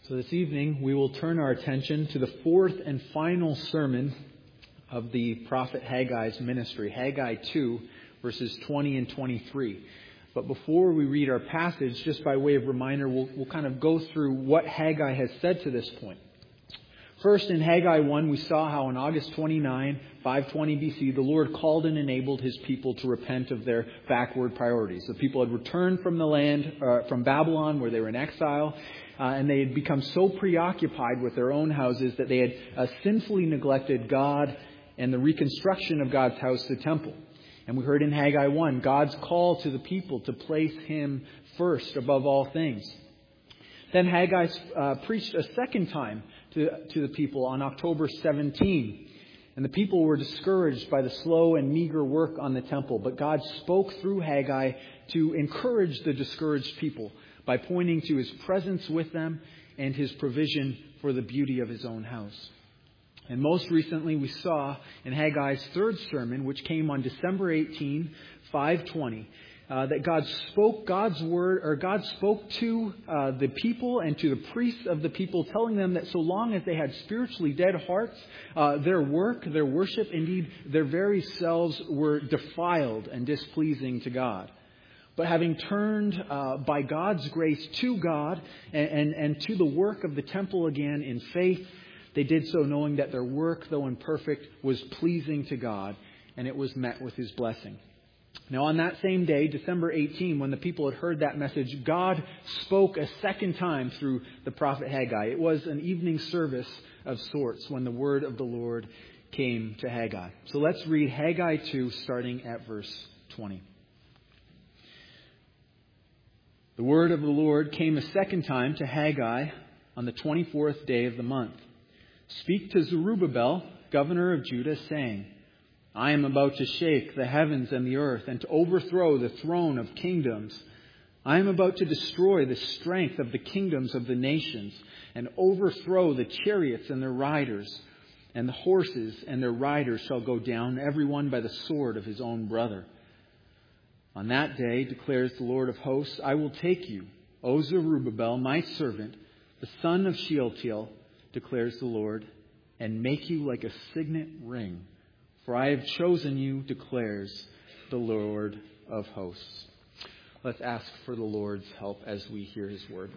So this evening we will turn our attention to the fourth and final sermon of the prophet Haggai's ministry, Haggai 2, verses 20 and 23. But before we read our passage, just by way of reminder, we'll kind of go through what Haggai has said to this point. First, in Haggai 1, we saw how on August 29, 520 BC, the Lord called and enabled His people to repent of their backward priorities. The people had returned from the land, from Babylon, where they were in exile, and they had become so preoccupied with their own houses that they had sinfully neglected God and the reconstruction of God's house, the temple. And we heard in Haggai 1, God's call to the people to place Him first above all things. Then Haggai preached a second time to the people on October 17. And the people were discouraged by the slow and meager work on the temple. But God spoke through Haggai to encourage the discouraged people by pointing to His presence with them and His provision for the beauty of His own house. And most recently we saw in Haggai's third sermon, which came on December 18, 520, that God spoke God's word, or God spoke to the people and to the priests of the people, telling them that so long as they had spiritually dead hearts, their work, their worship, indeed their very selves were defiled and displeasing to God. But having turned by God's grace to God and to the work of the temple again in faith, they did so knowing that their work, though imperfect, was pleasing to God, and it was met with His blessing. Now, on that same day, December 18, when the people had heard that message, God spoke a second time through the prophet Haggai. It was an evening service of sorts when the word of the Lord came to Haggai. So let's read Haggai 2, starting at verse 20. The word of the Lord came a second time to Haggai on the 24th day of the month. Speak to Zerubbabel, governor of Judah, saying, I am about to shake the heavens and the earth and to overthrow the throne of kingdoms. I am about to destroy the strength of the kingdoms of the nations and overthrow the chariots and their riders, and the horses and their riders shall go down, every one by the sword of his own brother. On that day, declares the Lord of hosts, I will take you, O Zerubbabel, my servant, the son of Shealtiel, declares the Lord, and make you like a signet ring. For I have chosen you, declares the Lord of hosts. Let's ask for the Lord's help as we hear His word.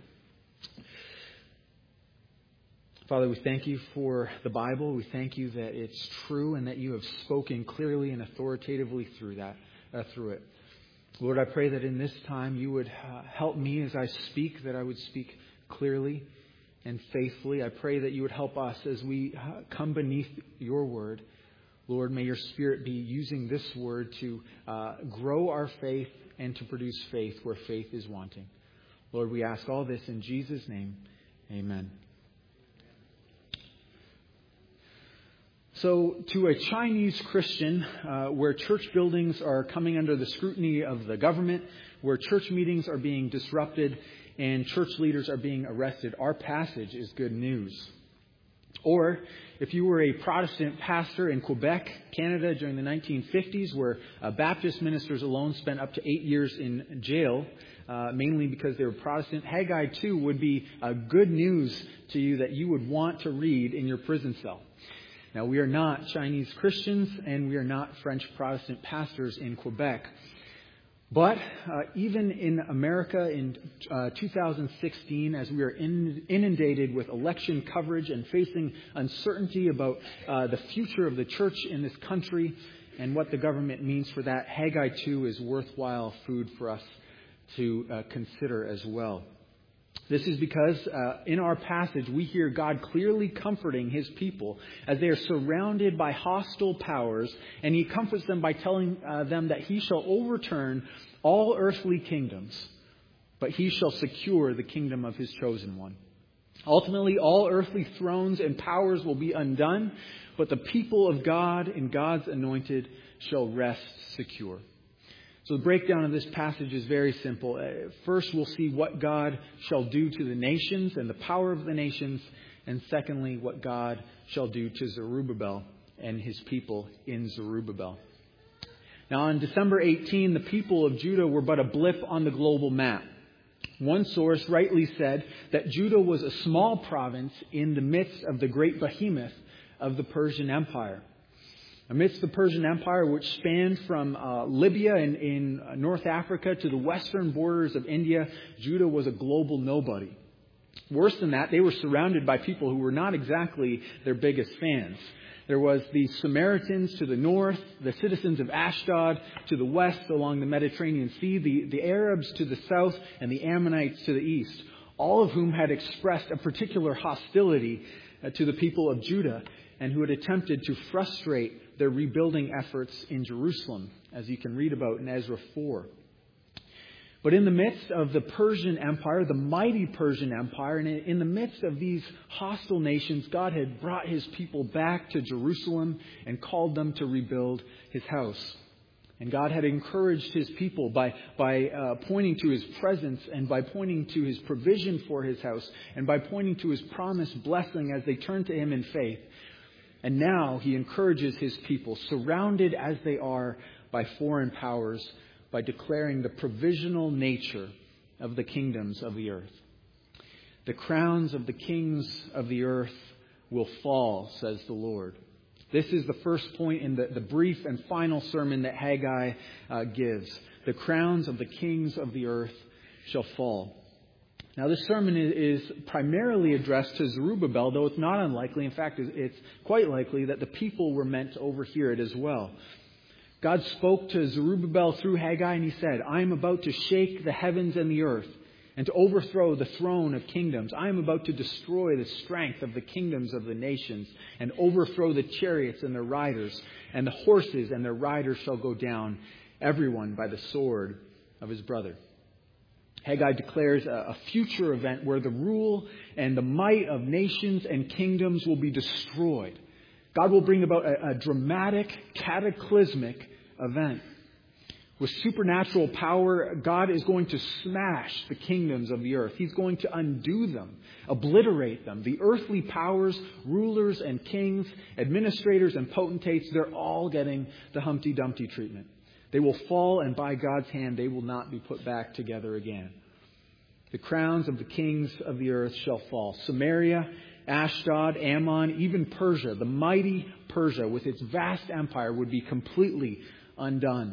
Father, we thank You for the Bible. We thank You that it's true and that You have spoken clearly and authoritatively through it. Lord, I pray that in this time You would help me as I speak, that I would speak clearly and faithfully. I pray that You would help us as we come beneath Your word. Lord, may Your Spirit be using this word to grow our faith and to produce faith where faith is wanting. Lord, we ask all this in Jesus' name. Amen. So, to a Chinese Christian, where church buildings are coming under the scrutiny of the government, where church meetings are being disrupted, and church leaders are being arrested, our passage is good news. Or, if you were a Protestant pastor in Quebec, Canada during the 1950s, where Baptist ministers alone spent up to 8 years in jail, mainly because they were Protestant, Haggai 2 would be good news to you that you would want to read in your prison cell. Now, we are not Chinese Christians, and we are not French Protestant pastors in Quebec. But even in America in 2016, as we are inundated with election coverage and facing uncertainty about the future of the church in this country and what the government means for that, Haggai 2 is worthwhile food for us to consider as well. This is because in our passage we hear God clearly comforting His people as they are surrounded by hostile powers, and He comforts them by telling them that He shall overturn all earthly kingdoms, but He shall secure the kingdom of His chosen one. Ultimately, all earthly thrones and powers will be undone, but the people of God and God's anointed shall rest secure. So the breakdown of this passage is very simple. First, we'll see what God shall do to the nations and the power of the nations. And secondly, what God shall do to Zerubbabel and his people in Zerubbabel. Now, on December 18, the people of Judah were but a blip on the global map. One source rightly said that Judah was a small province in the midst of the great behemoth of the Persian Empire. Amidst the Persian Empire, which spanned from Libya in North Africa to the western borders of India, Judah was a global nobody. Worse than that, they were surrounded by people who were not exactly their biggest fans. There was the Samaritans to the north, the citizens of Ashdod to the west along the Mediterranean Sea, the Arabs to the south, and the Ammonites to the east, all of whom had expressed a particular hostility to the people of Judah and who had attempted to frustrate their rebuilding efforts in Jerusalem, as you can read about in Ezra 4. But in the midst of the Persian Empire, the mighty Persian Empire, and in the midst of these hostile nations, God had brought His people back to Jerusalem and called them to rebuild His house. And God had encouraged His people by pointing to His presence and by pointing to His provision for His house and by pointing to His promised blessing as they turned to Him in faith. And now He encourages His people, surrounded as they are by foreign powers, by declaring the provisional nature of the kingdoms of the earth. The crowns of the kings of the earth will fall, says the Lord. This is the first point in the brief and final sermon that Haggai gives. The crowns of the kings of the earth shall fall. Now, this sermon is primarily addressed to Zerubbabel, though it's not unlikely. In fact, it's quite likely that the people were meant to overhear it as well. God spoke to Zerubbabel through Haggai, and He said, I am about to shake the heavens and the earth and to overthrow the throne of kingdoms. I am about to destroy the strength of the kingdoms of the nations and overthrow the chariots and their riders, and the horses and their riders shall go down, everyone by the sword of his brother. Haggai declares a future event where the rule and the might of nations and kingdoms will be destroyed. God will bring about a dramatic, cataclysmic event. With supernatural power, God is going to smash the kingdoms of the earth. He's going to undo them, obliterate them. The earthly powers, rulers and kings, administrators and potentates, they're all getting the Humpty Dumpty treatment. They will fall, and by God's hand, they will not be put back together again. The crowns of the kings of the earth shall fall. Samaria, Ashdod, Ammon, even Persia, the mighty Persia with its vast empire would be completely undone.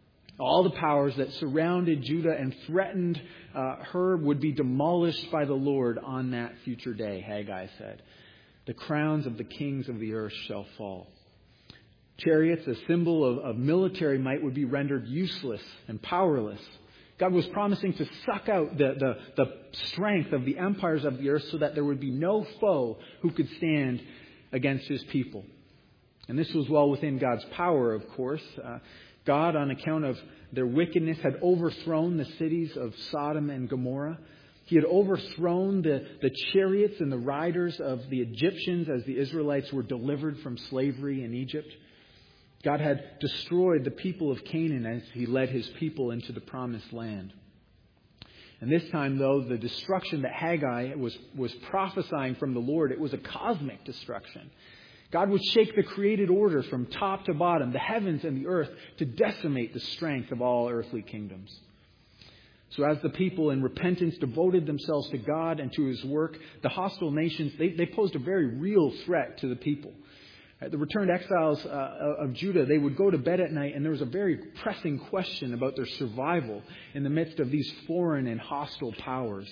All the powers that surrounded Judah and threatened her would be demolished by the Lord on that future day, Haggai said. The crowns of the kings of the earth shall fall. Chariots, a symbol of military might, would be rendered useless and powerless. God was promising to suck out the strength of the empires of the earth so that there would be no foe who could stand against His people. And this was well within God's power, of course. God, on account of their wickedness, had overthrown the cities of Sodom and Gomorrah. He had overthrown the chariots and the riders of the Egyptians as the Israelites were delivered from slavery in Egypt. God had destroyed the people of Canaan as He led His people into the promised land. And this time, though, the destruction that Haggai was prophesying from the Lord, it was a cosmic destruction. God would shake the created order from top to bottom, the heavens and the earth, to decimate the strength of all earthly kingdoms. So as the people in repentance devoted themselves to God and to His work, the hostile nations, they posed a very real threat to the people. The returned exiles of Judah, they would go to bed at night, and there was a very pressing question about their survival in the midst of these foreign and hostile powers.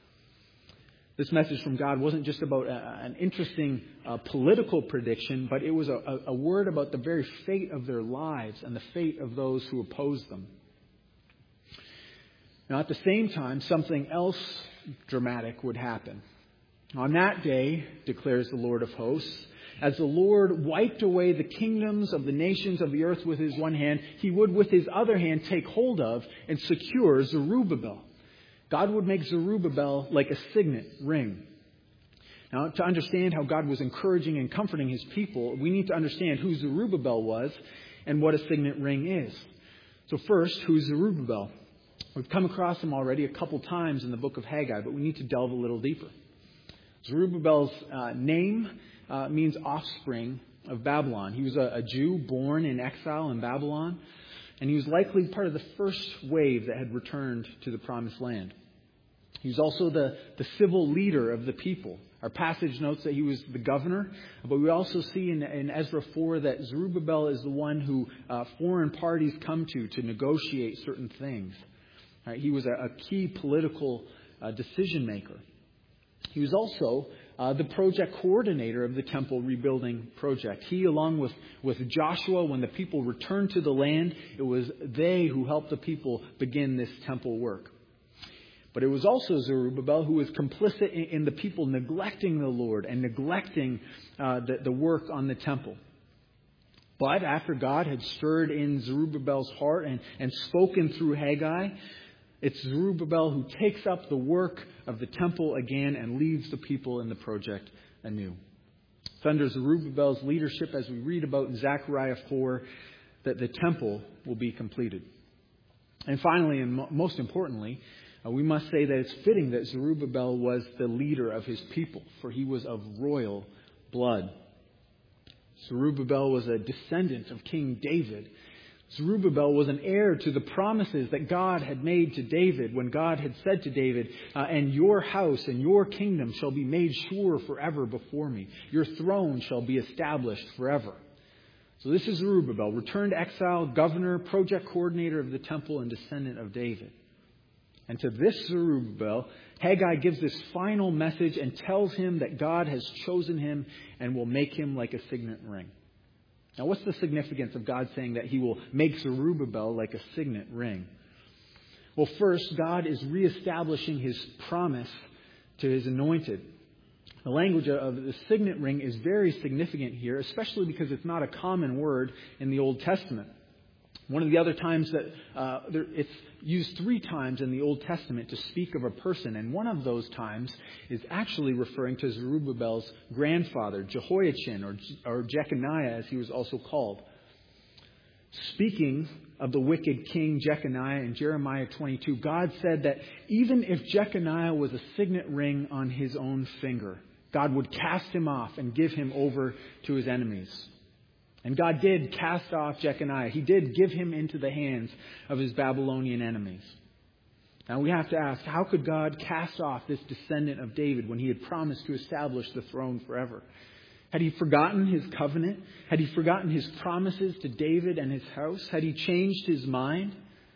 This message from God wasn't just about an interesting political prediction, but it was a word about the very fate of their lives and the fate of those who opposed them. Now, at the same time, something else dramatic would happen. On that day, declares the Lord of hosts, as the Lord wiped away the kingdoms of the nations of the earth with His one hand, He would with His other hand take hold of and secure Zerubbabel. God would make Zerubbabel like a signet ring. Now, to understand how God was encouraging and comforting His people, we need to understand who Zerubbabel was and what a signet ring is. So first, who's Zerubbabel? We've come across him already a couple times in the book of Haggai, but we need to delve a little deeper. Zerubbabel's name means offspring of Babylon. He was a Jew born in exile in Babylon, and he was likely part of the first wave that had returned to the promised land. He was also the civil leader of the people. Our passage notes that he was the governor, but we also see in Ezra 4 that Zerubbabel is the one who foreign parties come to negotiate certain things. Right? He was a key political decision maker. He was also the project coordinator of the temple rebuilding project. He, along with Joshua, when the people returned to the land, it was they who helped the people begin this temple work. But it was also Zerubbabel who was complicit in the people neglecting the Lord and neglecting the work on the temple. But after God had stirred in Zerubbabel's heart and spoken through Haggai, it's Zerubbabel who takes up the work of the temple again and leads the people in the project anew. It's under Zerubbabel's leadership, as we read about in Zechariah 4, that the temple will be completed. And finally, and most importantly, we must say that it's fitting that Zerubbabel was the leader of his people, for he was of royal blood. Zerubbabel was a descendant of King David. Zerubbabel was an heir to the promises that God had made to David when God had said to David, and your house and your kingdom shall be made sure forever before me. Your throne shall be established forever. So this is Zerubbabel, returned exile, governor, project coordinator of the temple, and descendant of David. And to this Zerubbabel, Haggai gives this final message and tells him that God has chosen him and will make him like a signet ring. Now, what's the significance of God saying that he will make Zerubbabel like a signet ring? Well, first, God is reestablishing his promise to his anointed. The language of the signet ring is very significant here, especially because it's not a common word in the Old Testament. One of the other times that it's used 3 times in the Old Testament to speak of a person, and one of those times is actually referring to Zerubbabel's grandfather, Jehoiachin, or Jeconiah, as he was also called. Speaking of the wicked king Jeconiah in Jeremiah 22, God said that even if Jeconiah was a signet ring on his own finger, God would cast him off and give him over to his enemies. And God did cast off Jeconiah. He did give him into the hands of his Babylonian enemies. Now we have to ask, how could God cast off this descendant of David when he had promised to establish the throne forever? Had he forgotten his covenant? Had he forgotten his promises to David and his house? Had he changed his mind?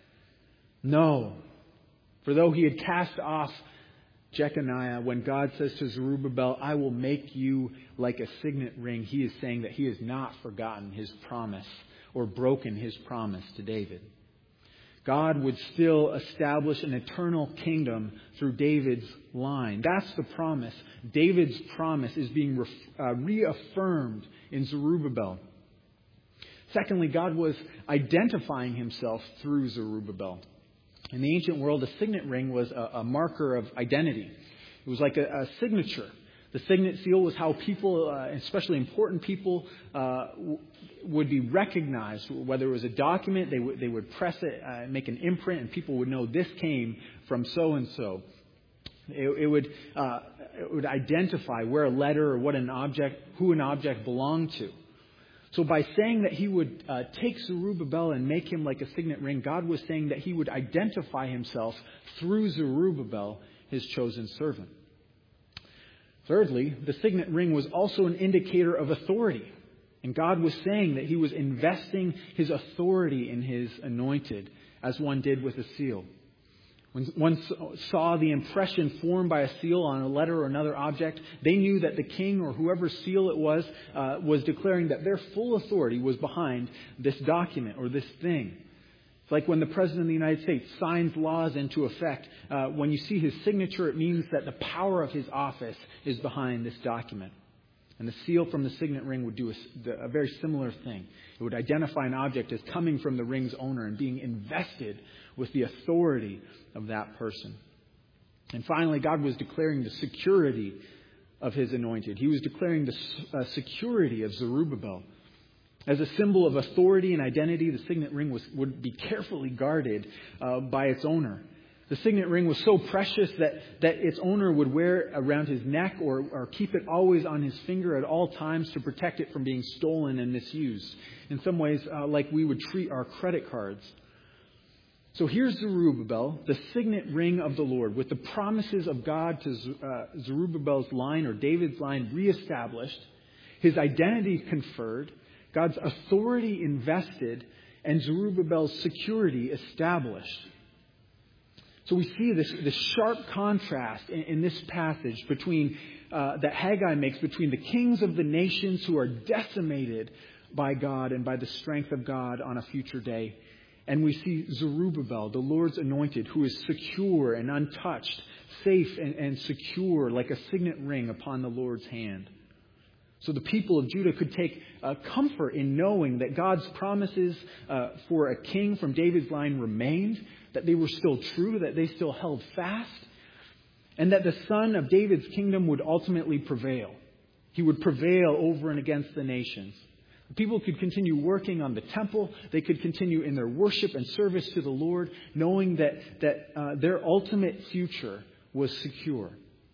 No. For though he had cast off Jeconiah, when God says to Zerubbabel, I will make you like a signet ring, he is saying that he has not forgotten his promise or broken his promise to David. God would still establish an eternal kingdom through David's line. That's the promise. David's promise is being reaffirmed in Zerubbabel. Secondly, God was identifying himself through Zerubbabel. In the ancient world, a signet ring was a marker of identity. It was like a signature. The signet seal was how people, especially important people, would be recognized. Whether it was a document, they would press it, make an imprint, and people would know this came from so-and-so. It would identify where a letter or who an object belonged to. So by saying that he would take Zerubbabel and make him like a signet ring, God was saying that he would identify himself through Zerubbabel, his chosen servant. Thirdly, the signet ring was also an indicator of authority. And God was saying that he was investing his authority in his anointed, as one did with a seal. When one saw the impression formed by a seal on a letter or another object, they knew that the king or whoever seal it was declaring that their full authority was behind this document or this thing. It's like when the President of the United States signs laws into effect. When you see his signature, it means that the power of his office is behind this document. And the seal from the signet ring would do a very similar thing. It would identify an object as coming from the ring's owner and being invested with the authority of that person. And finally, God was declaring the security of his anointed. He was declaring the security of Zerubbabel. As a symbol of authority and identity, the signet ring would be carefully guarded by its owner. The signet ring was so precious that its owner would wear it around his neck or keep it always on his finger at all times to protect it from being stolen and misused. In some ways, like we would treat our credit cards. So here's Zerubbabel, the signet ring of the Lord, with the promises of God to Zerubbabel's line, or David's line, reestablished, his identity conferred, God's authority invested, and Zerubbabel's security established. So we see this sharp contrast in this passage between that Haggai makes between the kings of the nations who are decimated by God and by the strength of God on a future day. And we see Zerubbabel, the Lord's anointed, who is secure and untouched, safe and secure like a signet ring upon the Lord's hand. So the people of Judah could take comfort in knowing that God's promises for a king from David's line remained, that they were still true, that they still held fast, and that the son of David's kingdom would ultimately prevail. He would prevail over and against the nations. The people could continue working on the temple. They could continue in their worship and service to the Lord, knowing that their ultimate future was secure.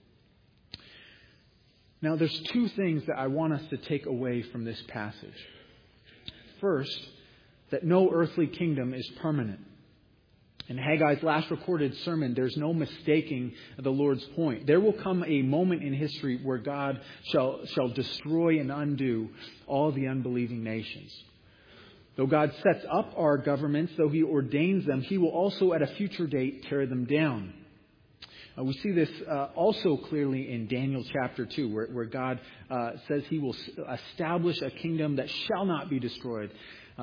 Now, there's two things that I want us to take away from this passage. First, that no earthly kingdom is permanent. In Haggai's last recorded sermon, there's no mistaking the Lord's point. There will come a moment in history where God shall destroy and undo all the unbelieving nations. Though God sets up our governments, though He ordains them, He will also at a future date tear them down. We see this also clearly in Daniel chapter 2, where God says He will establish a kingdom that shall not be destroyed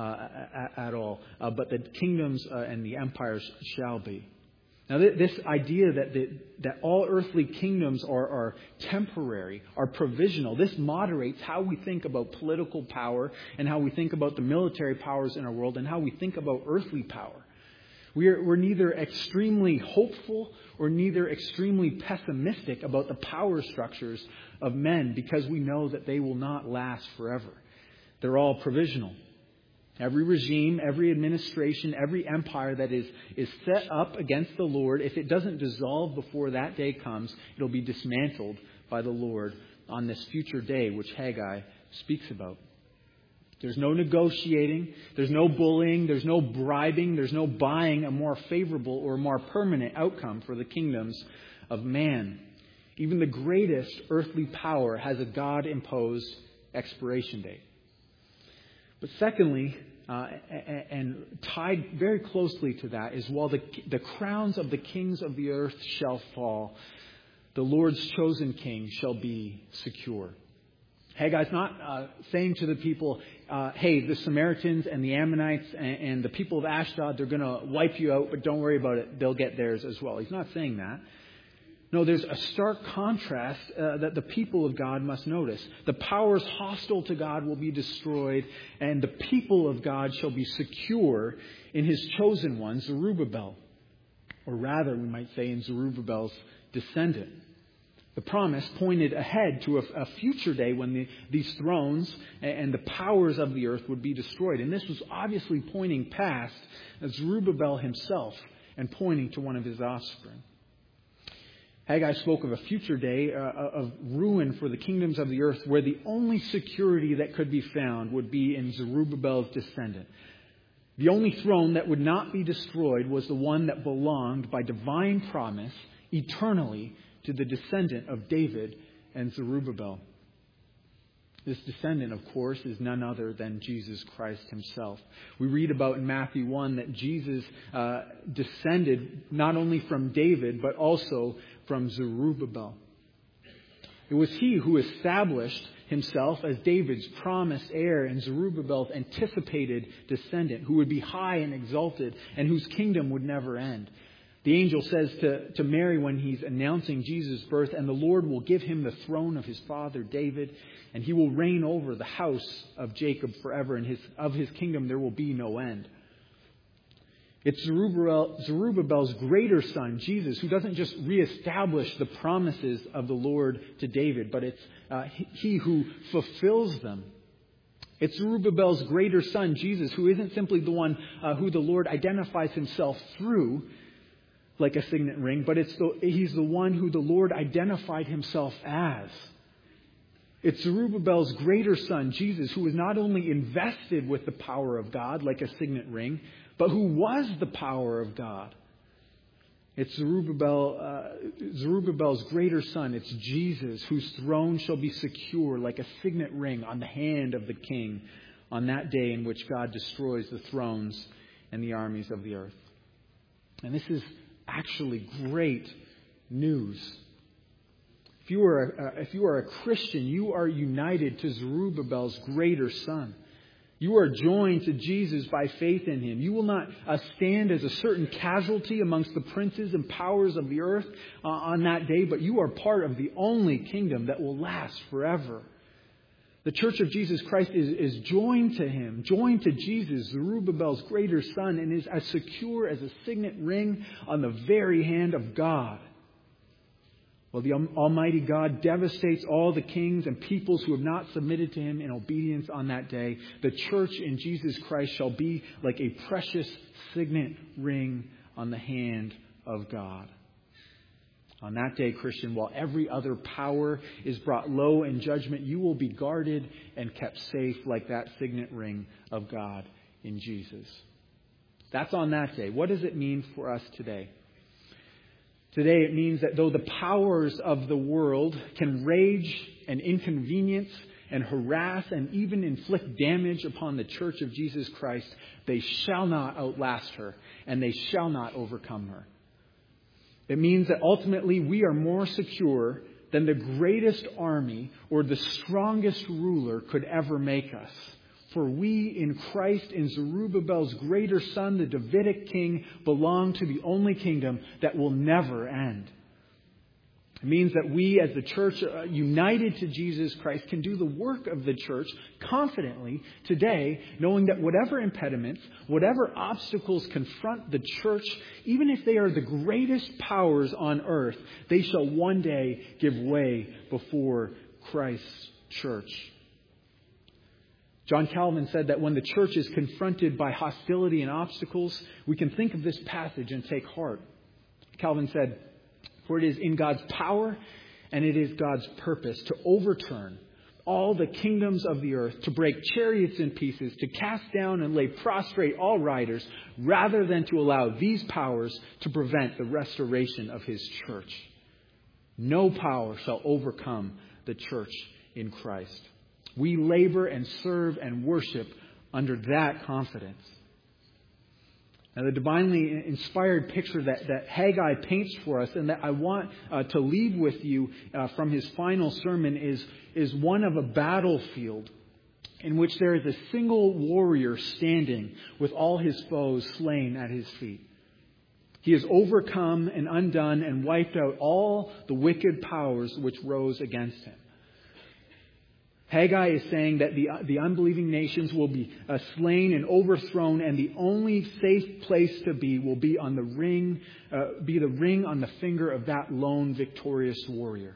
at all, but the kingdoms and the empires shall be. Now, this idea that all earthly kingdoms are temporary, are provisional, this moderates how we think about political power and how we think about the military powers in our world and how we think about earthly power. We're neither extremely hopeful or neither extremely pessimistic about the power structures of men because we know that they will not last forever. They're all provisional. Every regime, every administration, every empire that is set up against the Lord, if it doesn't dissolve before that day comes, it'll be dismantled by the Lord on this future day, which Haggai speaks about. There's no negotiating, there's no bullying, there's no bribing, there's no buying a more favorable or more permanent outcome for the kingdoms of man. Even the greatest earthly power has a God-imposed expiration date. But secondly, and tied very closely to that, is while the crowns of the kings of the earth shall fall, the Lord's chosen king shall be secure. Haggai's not saying to the people, hey, the Samaritans and the Ammonites and the people of Ashdod, they're going to wipe you out, but don't worry about it. They'll get theirs as well. He's not saying that. No, there's a stark contrast that the people of God must notice. The powers hostile to God will be destroyed, and the people of God shall be secure in His chosen one, Zerubbabel. Or rather, we might say, in Zerubbabel's descendant. The promise pointed ahead to a future day when these thrones and the powers of the earth would be destroyed. And this was obviously pointing past Zerubbabel himself and pointing to one of his offspring. Haggai spoke of a future day of ruin for the kingdoms of the earth where the only security that could be found would be in Zerubbabel's descendant. The only throne that would not be destroyed was the one that belonged by divine promise eternally to the descendant of David and Zerubbabel. This descendant, of course, is none other than Jesus Christ Himself. We read about in Matthew 1 that Jesus descended not only from David, but also from Zerubbabel. It was He who established Himself as David's promised heir and Zerubbabel's anticipated descendant, who would be high and exalted and whose kingdom would never end. The angel says to Mary when he's announcing Jesus' birth, and the Lord will give him the throne of his father David, and he will reign over the house of Jacob forever, and of his kingdom there will be no end. It's Zerubbabel's greater son, Jesus, who doesn't just reestablish the promises of the Lord to David, but it's He who fulfills them. It's Zerubbabel's greater son, Jesus, who isn't simply the one who the Lord identifies Himself through, like a signet ring, but He's the one who the Lord identified Himself as. It's Zerubbabel's greater son, Jesus, who was not only invested with the power of God like a signet ring, but who was the power of God. It's Zerubbabel's greater son. It's Jesus, whose throne shall be secure like a signet ring on the hand of the king on that day in which God destroys the thrones and the armies of the earth. And this is actually great news. If you are a Christian, you are united to Zerubbabel's greater son. You are joined to Jesus by faith in him. You will not stand as a certain casualty amongst the princes and powers of the earth on that day, but you are part of the only kingdom that will last forever. The Church of Jesus Christ is joined to him, joined to Jesus, Zerubbabel's greater son, and is as secure as a signet ring on the very hand of God. Well, the Almighty God devastates all the kings and peoples who have not submitted to him in obedience on that day. The church in Jesus Christ shall be like a precious signet ring on the hand of God. On that day, Christian, while every other power is brought low in judgment, you will be guarded and kept safe like that signet ring of God in Jesus. That's on that day. What does it mean for us today? Today it means that though the powers of the world can rage and inconvenience and harass and even inflict damage upon the Church of Jesus Christ, they shall not outlast her and they shall not overcome her. It means that ultimately we are more secure than the greatest army or the strongest ruler could ever make us. For we in Christ, in Zerubbabel's greater son, the Davidic king, belong to the only kingdom that will never end. It means that we as the church united to Jesus Christ can do the work of the church confidently today, knowing that whatever impediments, whatever obstacles confront the church, even if they are the greatest powers on earth, they shall one day give way before Christ's church. John Calvin said that when the church is confronted by hostility and obstacles, we can think of this passage and take heart. Calvin said, "For it is in God's power and it is God's purpose to overturn all the kingdoms of the earth, to break chariots in pieces, to cast down and lay prostrate all riders, rather than to allow these powers to prevent the restoration of his church. No power shall overcome the church in Christ." We labor and serve and worship under that confidence. Now, the divinely inspired picture that Haggai paints for us and that I want to leave with you from his final sermon is one of a battlefield in which there is a single warrior standing with all his foes slain at his feet. He has overcome and undone and wiped out all the wicked powers which rose against him. Haggai is saying that the unbelieving nations will be slain and overthrown, and the only safe place to be will be on the ring on the finger of that lone victorious warrior.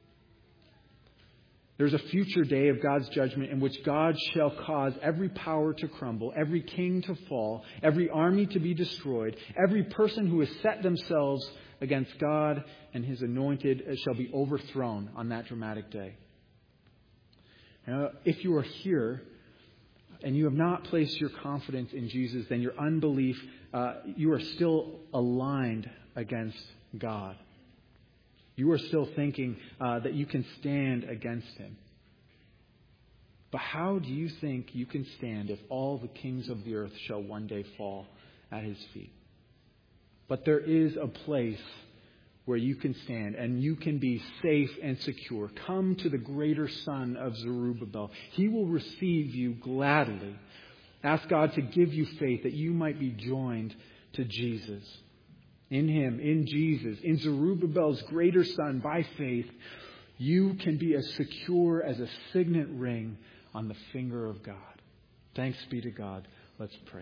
There's a future day of God's judgment in which God shall cause every power to crumble, every king to fall, every army to be destroyed, every person who has set themselves against God and his anointed shall be overthrown on that dramatic day. Now, if you are here and you have not placed your confidence in Jesus, then your unbelief, you are still aligned against God. You are still thinking that you can stand against him. But how do you think you can stand if all the kings of the earth shall one day fall at his feet? But there is a place where you can stand and you can be safe and secure. Come to the greater son of Zerubbabel. He will receive you gladly. Ask God to give you faith that you might be joined to Jesus. In him, in Jesus, in Zerubbabel's greater son, by faith, you can be as secure as a signet ring on the finger of God. Thanks be to God. Let's pray.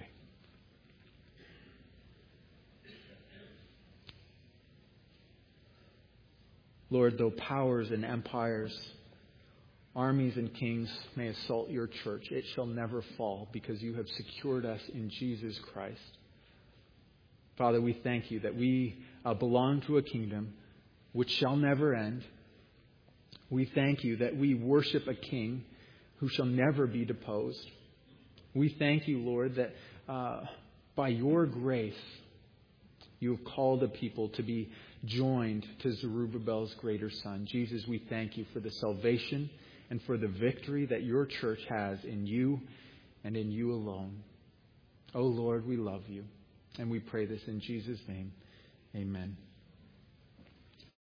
Lord, though powers and empires, armies and kings may assault your church, it shall never fall because you have secured us in Jesus Christ. Father, we thank you that we belong to a kingdom which shall never end, We thank you that we worship a King who shall never be deposed. We thank you, Lord, that by your grace, you have called a people to be joined to Zerubbabel's greater son. Jesus, we thank you for the salvation and for the victory that your church has in you and in you alone. Oh, Lord, we love you. And we pray this in Jesus' name. Amen.